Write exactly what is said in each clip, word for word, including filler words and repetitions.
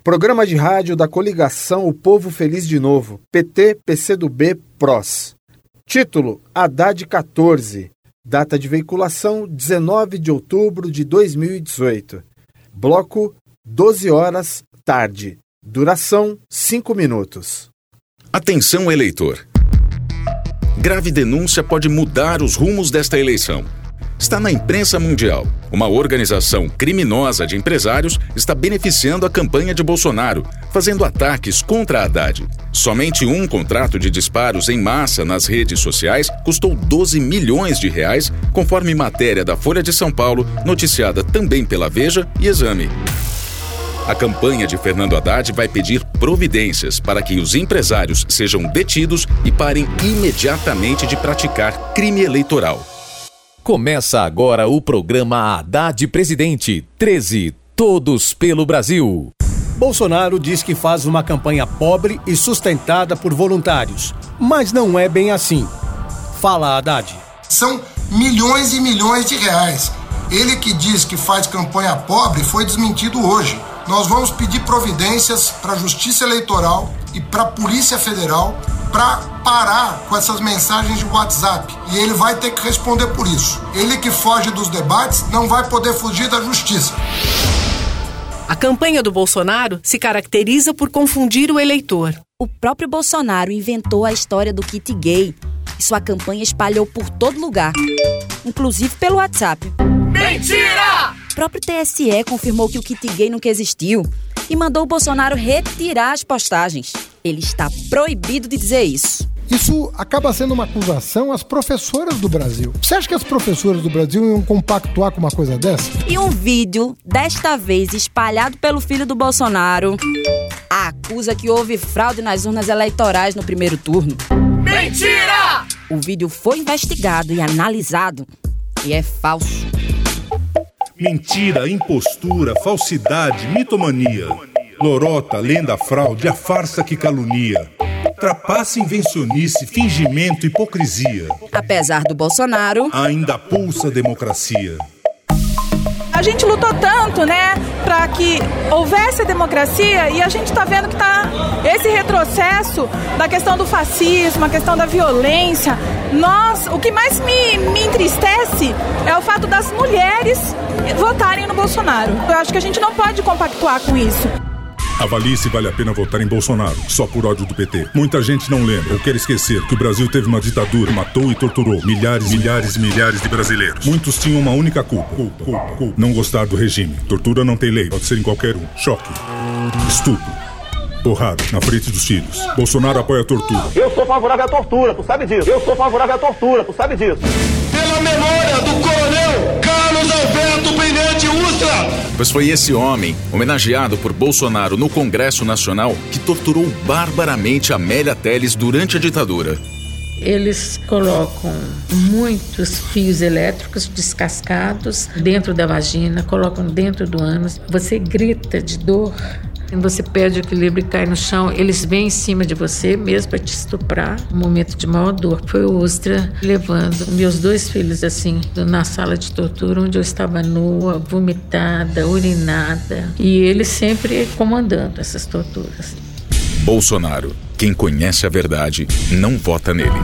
Programa de rádio da coligação O Povo Feliz de Novo, P T, P C do B, P R O S. Título: Haddad quatorze. Data de veiculação: dezenove de outubro de dois mil e dezoito. Bloco: doze horas, tarde. Duração: cinco minutos. Atenção, eleitor. Grave denúncia pode mudar os rumos desta eleição. Está na imprensa mundial. Uma organização criminosa de empresários está beneficiando a campanha de Bolsonaro, fazendo ataques contra Haddad. Somente um contrato de disparos em massa nas redes sociais custou doze milhões de reais, conforme matéria da Folha de São Paulo, noticiada também pela Veja e Exame. A campanha de Fernando Haddad vai pedir providências para que os empresários sejam detidos e parem imediatamente de praticar crime eleitoral. Começa agora o programa Haddad Presidente, treze, Todos pelo Brasil. Bolsonaro diz que faz uma campanha pobre e sustentada por voluntários, mas não é bem assim. Fala, Haddad. São milhões e milhões de reais. Ele que diz que faz campanha pobre foi desmentido hoje. Nós vamos pedir providências para a Justiça Eleitoral e para a Polícia Federal para parar com essas mensagens de WhatsApp. E ele vai ter que responder por isso. Ele que foge dos debates não vai poder fugir da justiça. A campanha do Bolsonaro se caracteriza por confundir o eleitor. O próprio Bolsonaro inventou a história do kit gay e sua campanha espalhou por todo lugar, inclusive pelo WhatsApp. Mentira! O próprio T S E confirmou que o kit gay nunca existiu e mandou o Bolsonaro retirar as postagens. Ele está proibido de dizer isso. Isso acaba sendo uma acusação às professoras do Brasil. Você acha que as professoras do Brasil iam compactuar com uma coisa dessa? E um vídeo, desta vez espalhado pelo filho do Bolsonaro, acusa que houve fraude nas urnas eleitorais no primeiro turno. Mentira! O vídeo foi investigado e analisado e é falso. Mentira, impostura, falsidade, mitomania. Lorota, lenda, fraude, a farsa que calunia. Trapaça, invencionice, fingimento, hipocrisia. Apesar do Bolsonaro, ainda pulsa a democracia. A gente lutou tanto, né, para que houvesse a democracia e a gente está vendo que tá esse retrocesso da questão do fascismo, a questão da violência. Nós, o que mais me, me entristece é o fato das mulheres votarem no Bolsonaro. Eu acho que a gente não pode compactuar com isso. Avalie se vale a pena votar em Bolsonaro, só por ódio do P T. Muita gente não lembra ou quer esquecer que o Brasil teve uma ditadura, matou e torturou milhares, milhares e milhares de brasileiros. Muitos tinham uma única culpa, culpa, culpa, culpa. Não gostar do regime. Tortura não tem lei, pode ser em qualquer um. Choque, estupro, porrada na frente dos filhos. Bolsonaro apoia a tortura. Eu sou favorável à tortura, tu sabe disso. Eu sou favorável à tortura, tu sabe disso. Pela memória do coronel Carlos Alberto Brilhante Ustra. Pois foi esse homem, homenageado por Bolsonaro no Congresso Nacional, que torturou barbaramente Amélia Telles durante a ditadura. Eles colocam muitos fios elétricos descascados dentro da vagina, colocam dentro do ânus. Você grita de dor. Você perde o equilíbrio e cai no chão, eles vêm em cima de você mesmo para te estuprar. Um momento de maior dor. Foi o Ustra levando meus dois filhos assim na sala de tortura, onde eu estava nua, vomitada, urinada. E ele sempre comandando essas torturas. Bolsonaro, quem conhece a verdade, não vota nele.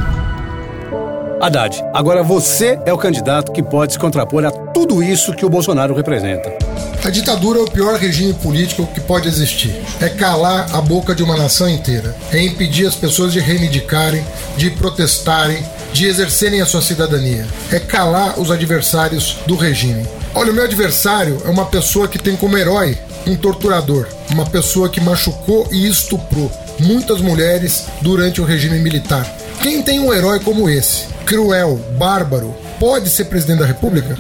Haddad, agora você é o candidato que pode se contrapor a tudo isso que o Bolsonaro representa. A ditadura é o pior regime político que pode existir. É calar a boca de uma nação inteira. É impedir as pessoas de reivindicarem, de protestarem, de exercerem a sua cidadania. É calar os adversários do regime. Olha, o meu adversário é uma pessoa que tem como herói um torturador. Uma pessoa que machucou e estuprou muitas mulheres durante o regime militar. Quem tem um herói como esse, cruel, bárbaro, pode ser presidente da República?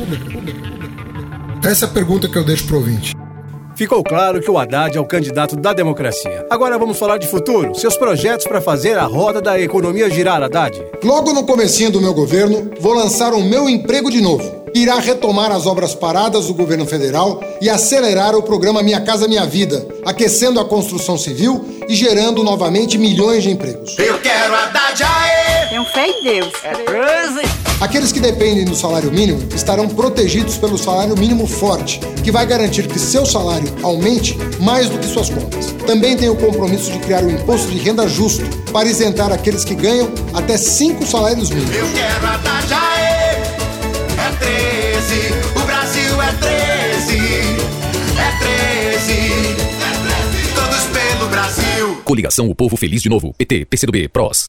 Essa é a pergunta que eu deixo pro ouvinte. Ficou claro que o Haddad é o candidato da democracia. Agora vamos falar de futuro. Seus projetos para fazer a roda da economia girar, Haddad. Logo no comecinho do meu governo, vou lançar o Meu Emprego de Novo. Irá retomar as obras paradas do governo federal e acelerar o programa Minha Casa Minha Vida, aquecendo a construção civil e gerando novamente milhões de empregos. Eu quero Haddad, aê! Tenho fé em Deus. É treze. Aqueles que dependem do salário mínimo estarão protegidos pelo salário mínimo forte, que vai garantir que seu salário aumente mais do que suas contas. Também tem o compromisso de criar um imposto de renda justo para isentar aqueles que ganham até cinco salários mínimos. Eu quero a Dajaê, é treze, o Brasil é treze, é treze, é treze, todos pelo Brasil. Coligação O Povo Feliz de Novo, P T, P C do B, P R O S.